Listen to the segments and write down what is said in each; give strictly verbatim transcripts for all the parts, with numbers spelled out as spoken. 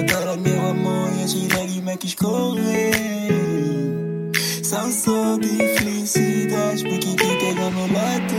Agora meu amor e a gira me quis correr. São só de felicidades porque quem pega ao meu lado.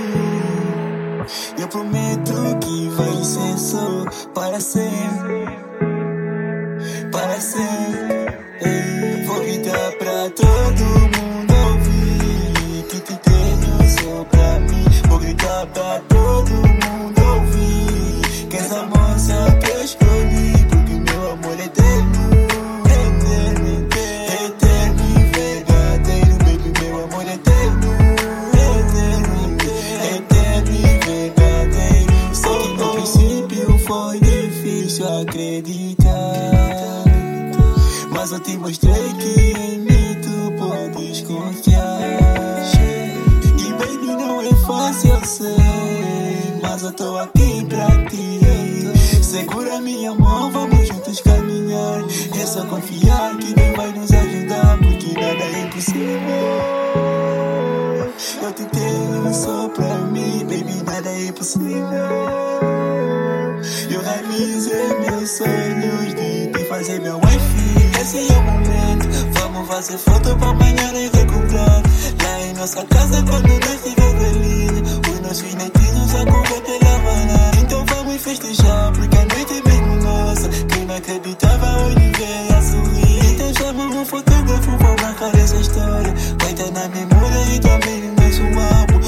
Eu prometo que vai ser só para sempre. Para sempre. Ei, vou gritar pra todo mundo ouvir que te tenho só pra mim. Vou gritar pra todo mundo ouvir que essa moça que eu escolhi, porque meu amor é eterno, eterno, eterno, eterno e verdadeiro, baby, meu amor é eterno, eterno, eterno e verdadeiro. Sei que no princípio foi difícil acreditar, mas eu te mostrei que em mim tu podes confiar. E baby, não é fácil, eu sei, mas eu tô aqui pra ti. Segura minha mão, vamos juntos caminhar. É só confiar que Deus vai nos ajudar, porque nada é impossível. Eu te tenho só pra mim, baby, nada é impossível. Eu realizei meus sonhos de te fazer meu wife. Esse é o momento, vamos fazer foto pra amanhã e recordar. Lá em nossa casa quando nós estiver feliz, os nossos netinhos a correr pela varanda. Então vamos festejar, porque a noite é mesmo nossa. Quem não acreditava hoje veio a sorrir. Então chama um fotógrafo pra marcar essa história. Vai estar na memória e também no nosso álbum.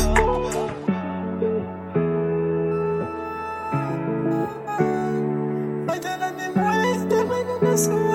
Vai estar na memória e também no nosso álbum.